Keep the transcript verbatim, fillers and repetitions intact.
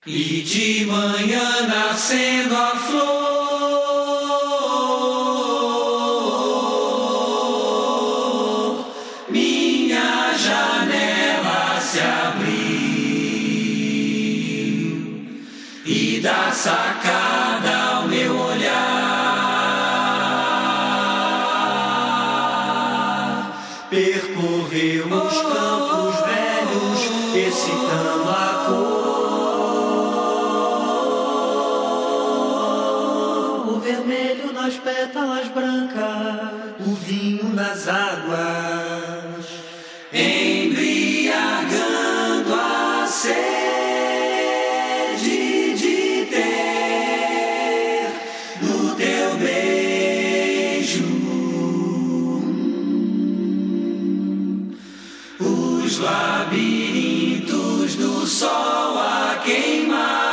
E de manhã nascendo a flor, minha janela se abriu e da sacada ao meu olhar percorreu os campos velhos, excitando a cor, o vermelho nas pétalas brancas, o vinho nas águas, embriagando a sede de ter no teu beijo os labirintos do sol a queimar.